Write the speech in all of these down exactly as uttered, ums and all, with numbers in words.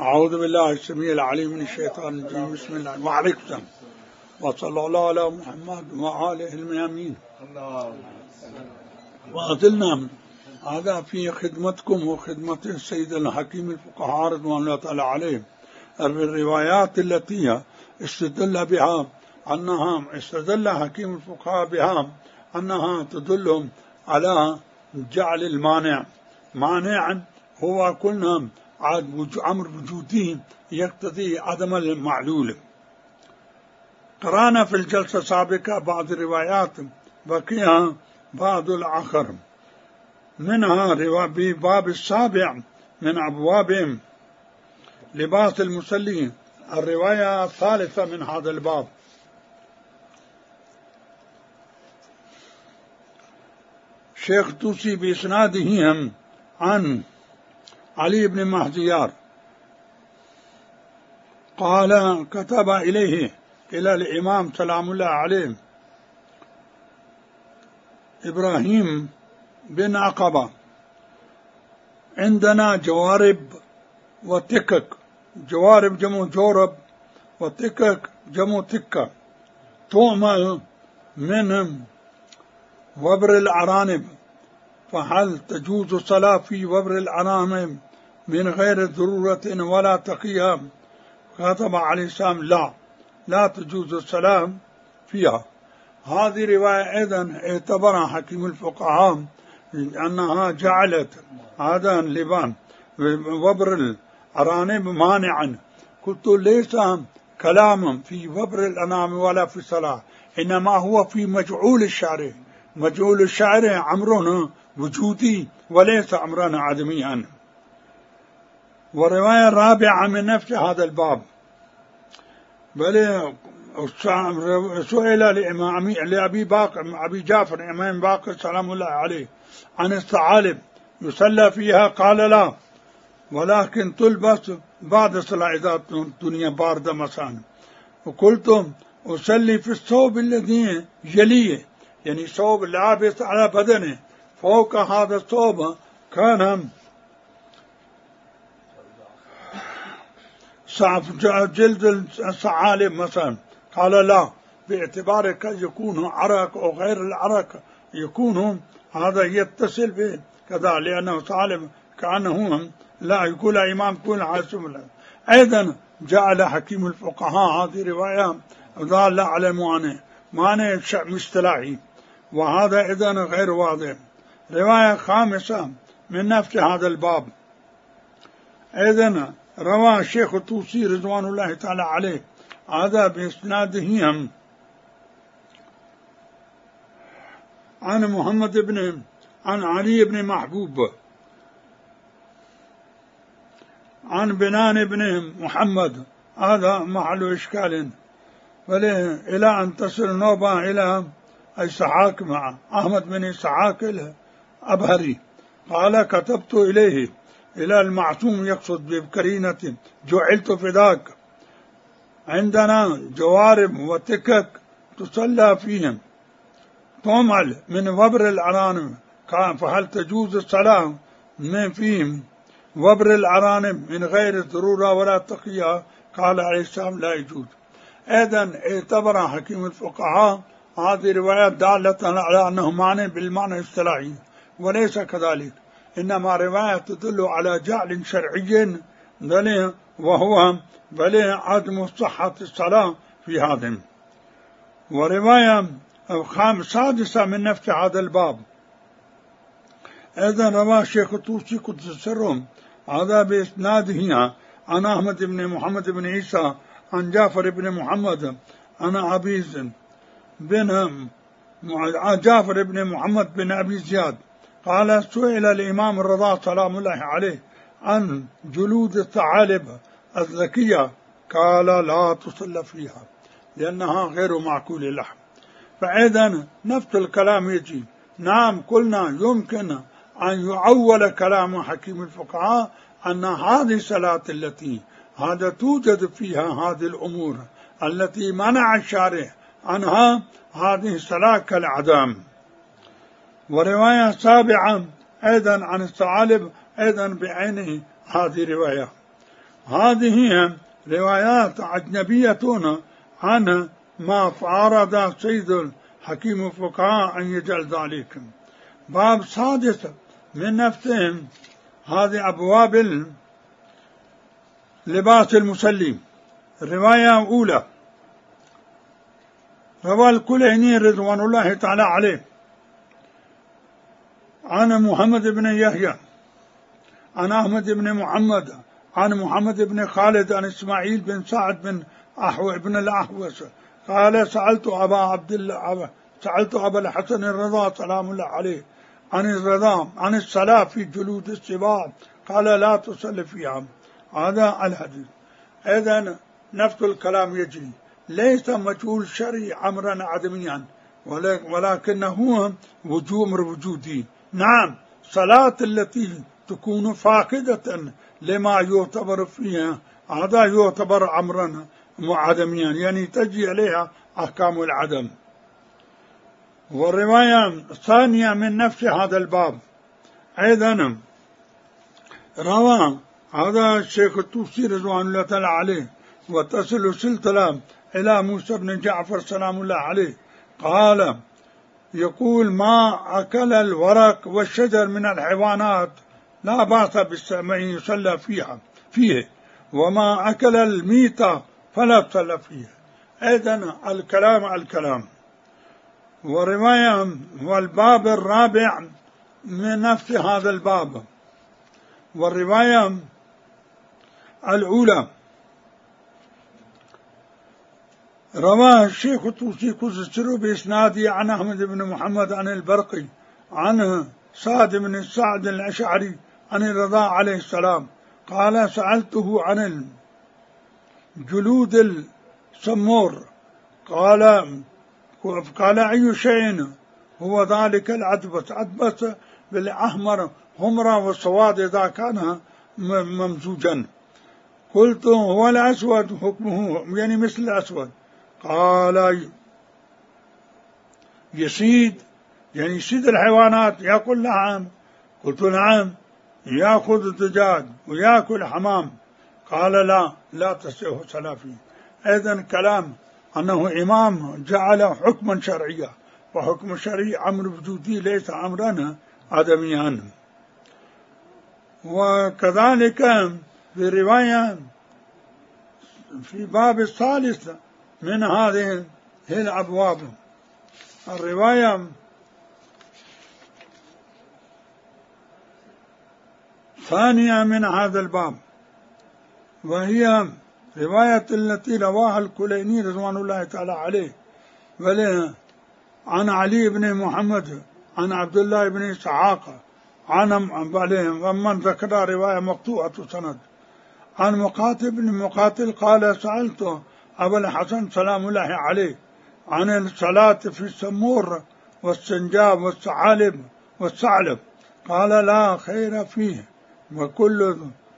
أعوذ بالله السميع العليم من الشيطان الرجيم. بسم الله وعليكم السلام وصلى الله على محمد وآله الميامين. وأزلنا هذا في خدمتكم وخدمة السيد الحكيم الفقهاء رضوان الله تعالى عليهم الروايات التي استدل بها أنها استدل حكيم الفقهاء بها أنها تدل على جعل المانع مانعا هو قلنا أمر وجودي يقتضي عدم المعلول. قرأنا في الجلسة السابقة بعض الروايات بقيها بعض الآخر منها بباب السابع من أبواب لباس المصلي الرواية الثالثة من هذا الباب. شيخ توسي بإسناده عن علي بن مهديار قال كتب إليه إلى الإمام سلام الله عليه إبراهيم بن عقبة عندنا جوارب وتكك، جوارب جمو جورب وتكك جمو تكة، تعمل من وبر الأرانب، فهل تجوز الصلاة في وبر الأرانب من غير ضرورة ولا تقية؟ كتب عليه السلام لا لا تجوز الصلاة فيها. هذه رواية أيضا اعتبرها حكيم الفقهاء أنها جعلت هذا اللبان وبر الأرانب مانعا. قلت ليس كلاما في وبر الأرانب ولا في الصلاة، إنما هو في مجعول الشعر. مجعول الشعر أمرنا وجودي وليس أمرنا عدميا. ورواية رابعة من نفس هذا الباب بل سئل لأبي باقر أبي جعفر إمام باقر سلام الله عليه عن الثعالب يصلى فيها، قال لا ولكن تلبس بعد صلاة إذا الدنيا باردة مثلا. وقلت أصلي في الثوب الذي يليه، يعني ثوب لابس على بدنه، فوق هذا الثوب كان جلد الثعالب مثلا. قال لا، باعتبار قد يكون عرق أو غير العرق يكون هذا يتصل به كذا، لأنه ثعالب كأنه لا يقول إمام كل حاسم. أيضا جعل حكيم الفقهاء هذه رواية ضال على المعنى معنى مصطلحي، وهذا إذا غير واضح. رواية خامسة من نفس هذا الباب أيضا رواه الشيخ الطوسي رضوان الله تعالى عليه هذا بإسناده عن محمد بن عن علي بن محبوب عن بنان بن محمد، هذا محل إشكال، وله إلى أن تصل نوبة إلى إسحاق مع أحمد بن إسحاق الأبهري قال كتبت إليه إلى المعصوم يقصد بكرينة جعلت فداك، عندنا جوارب وتكك تصلى فيهم تعمل من وبر الأرانب، فهل تجوز الصلاة من فيهم وبر الأرانب من غير ضرورة ولا تقية؟ قال عليه السلام لا يجوز. أيضا اعتبر حكيم الفقهاء هذه روايات دالة على أنه معنى بالمعنى الاصطلاحي وليس كذلك، إنما رواية تدل على جعل شرعي بل وهو بل عدم صحة الصلاة في هذا. ورواية سادسة من نفس هذا الباب أيضا رواه الشيخ الطوسي قدس سرهم هذا بإسناده عن أحمد بن محمد بن عيسى عن جعفر بن محمد عن عبيد بن جعفر بن محمد بن أبي زياد قال سئل الإمام الرضا سلام الله عليه عن جلود الثعالب الذكية، قال لا تصلى فيها لأنها غير معقول اللحم. فإذا نفس الكلام يجي. نعم قلنا يمكن أن يعول كلام حكيم الفقهاء أن هذه الصلاة التي هذا توجد فيها هذه الأمور التي منع الشارع عنها هذه الصلاة كالعدم. ورواية سابعة أيضا عن الثعالب أيضا بعينه هذه رواية. هذه روايات أجنبية عن ما فارض سيد الحكيم الفقهاء أن يجعل ذلك. باب سادس من نفسهم، هذه أبواب لباس المسلم. الرواية الأولى روى الكليني رضوان الله تعالى عليه عن محمد بن يحيى عن أحمد بن محمد عن محمد بن خالد عن إسماعيل بن سعد بن أحوى بن الأحوص قال سألت أبا عبد الله سألت أبا الحسن الرضا سلام الله عليه عن الرضا عن الصلاة في جلود السباع قال لا تصلي فيها. هذا الحديث. إذن نفس الكلام يجري، ليس مجهول شرعي أمرا عدميا، ولكنه وجوب وجودي. نعم، صلاة التي تكون فاقدة لما يعتبر فيها هذا يعتبر أمرا عدميا، يعني تجي عليها أحكام العدم. والرواية الثانية من نفس هذا الباب أيضا روى هذا الشيخ الطوسي رضوان الله تعالى عليه وتصل سلسلة إلى موسى بن جعفر سلام الله عليه قال يقول ما أكل الورق والشجر من الحيوانات لا بأس بالسمع يصلى فيها فيه، وما أكل الميتة فلا تصلى فيه. إذن الكلام الكلام. ورواية والباب الرابع من نفس هذا الباب. والرواية الأولى رواه الشيخ الطوسي كسر بإسناده عن أحمد بن محمد عن البرقي عن سعد بن سعد الأشعري عن الرضا عليه السلام قال سألته عن جلود السمور قال قال أي شيء هو ذلك العدبس؟ عدبس بالأحمر همرة والسواد إذا كان ممزوجا. قلت هو الأسود حكمه يعني مثل الأسود. قال يسيد يعني يسيد الحيوانات يأكل لحم. قلت نعم، يأخذ الدجاج ويأكل حمام. قال لا لا تصح صلاة فيه. إذن كلام أنه إمام جعل حكما شرعيا، وحكم الشرعي أمر وجودي ليس أمرا عدميا. وكذلك في رواية في باب الثالث من هذه الأبواب الرواية ثانية من هذا الباب، وهي رواية التي رواها الكليني رضوان الله تعالى عليه وله عن علي بن محمد عن عبد الله بن إسحاق عن ومن ذكر رواية مقطوعة سند عن مقاتل بن مقاتل قال سألت أبا الحسن سلام الله عليه عن الصلاة في السمور والسنجاب والثعالب والثعلب قال لا خير فيه وكل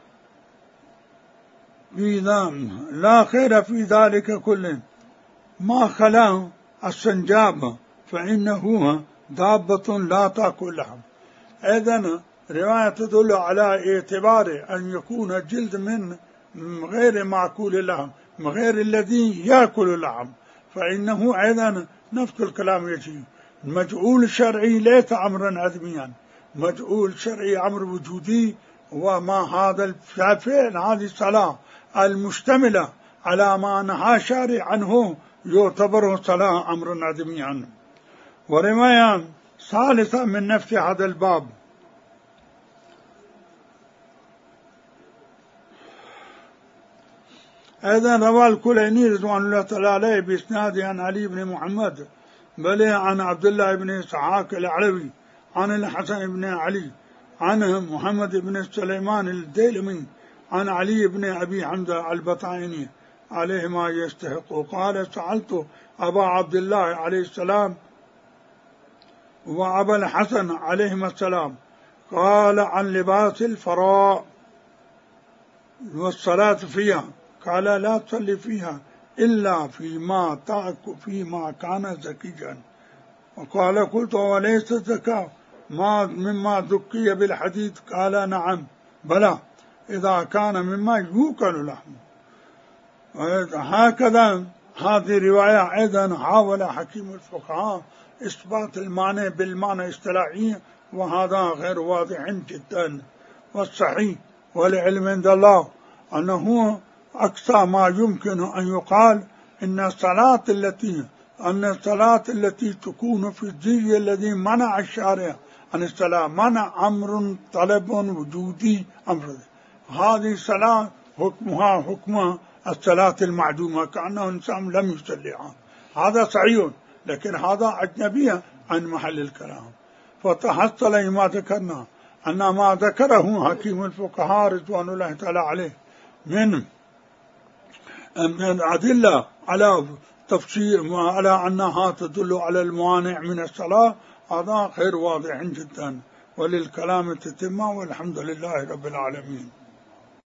في لا خير في ذلك كله ما خلا السنجاب فإنه دابة لا تأكل لحم. إذن رواية تدل على اعتبار أن يكون جلد من غير معقول اللحم من غير الذي يأكل اللحم، فإنه أيضا نفس الكلام يجي. المجعول الشرعي ليس أمرا عدميا، مجعول شرعي أمر وجودي، وما هذا الفعل هذه الصلاة المشتملة على ما نهى الشارع عنه يعتبر صلاة أمر عدميا. ورواية ثالثة من نفس هذا الباب أيضا روى الكليني رضوان الله تعالى عليه بإسناده عن علي بن محمد بل عن عبد الله بن إسحاق العلوي عن الحسن بن علي عن محمد بن سليمان الديلمي عن علي بن أبي حمزة البطائني عليه ما يستحق. قال سألت أبا عبد الله عليه السلام وأبا الحسن عليهما السلام قال عن لباس الفراء والصلاة فيها قال لا تصلي فيها إلا فيما تأكل فيما كان زكيا. وقال قلت وليس زكاة ما مما ذكي بالحديث؟ قال نعم بلى إذا كان مما يوكل لحمه. هكذا هذه رواية أيضا حاول حكيم الفقهاء إثبات المعنى بالمعنى الاصطلاحي، وهذا غير واضح جدا. والصحيح والعلم عند الله أنه أقصى ما يمكن أن يقال إن الصلاة التي أن الصلاة التي تكون في الزي الذي منع الشارع عن الصلاة منع أمر طلب وجودي أمر، هذه الصلاة حكمها حكم الصلاة المعدومة كأنه إنسان لم يصليها. هذا صحيح، لكن هذا أجنبي عن محل الكلام. فتحصل ما ذكرنا أن ما ذكره حكيم الفقهاء رضوان الله تعالى عليه من من أدلة على تفسير على أنها تدل على الموانع من الصلاة، هذا غير واضح جدا. وللكلام تتمة، والحمد لله رب العالمين.